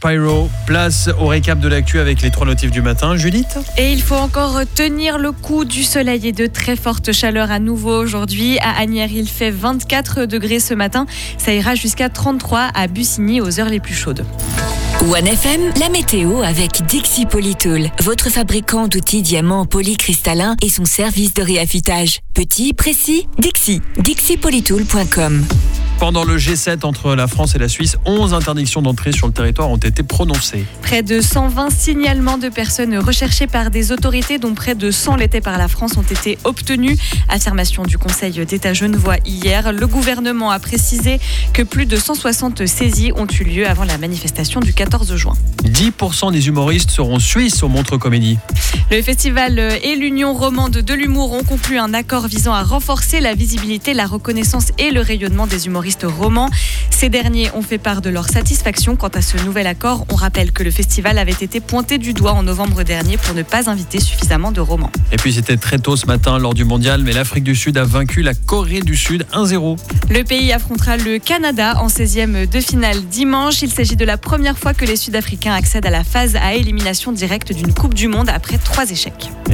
Spyro. Place au récap de l'actu avec les 3 notifs du matin. Judith ? Et il faut encore tenir le coup du soleil et de très fortes chaleurs à nouveau aujourd'hui. À Asnières, il fait 24 degrés ce matin. Ça ira jusqu'à 33 à Bussigny aux heures les plus chaudes. One FM, la météo avec Dixie Polytool, votre fabricant d'outils diamants polycristallins et son service de réaffûtage. Petit, précis, Dixie. DixiePolytool.com. Pendant le G7 entre la France et la Suisse, 11 interdictions d'entrée sur le territoire ont été prononcées. Près de 120 signalements de personnes recherchées par des autorités, dont près de 100 l'étaient par la France, ont été obtenus. Affirmation du Conseil d'État genevois hier. Le gouvernement a précisé que plus de 160 saisies ont eu lieu avant la manifestation du 14 juin. 10% des humoristes seront suisses au Montreux Comédie. Le festival et l'Union romande de l'humour ont conclu un accord visant à renforcer la visibilité, la reconnaissance et le rayonnement des humoristes romans. Ces derniers ont fait part de leur satisfaction quant à ce nouvel accord. On rappelle que le festival avait été pointé du doigt en novembre dernier pour ne pas inviter suffisamment de romans. Et puis c'était très tôt ce matin lors du mondial, mais l'Afrique du Sud a vaincu la Corée du Sud 1-0. Le pays affrontera le Canada en 16e de finale dimanche. Il s'agit de la première fois que les Sud-Africains accèdent à la phase à élimination directe d'une Coupe du Monde après 3 échecs.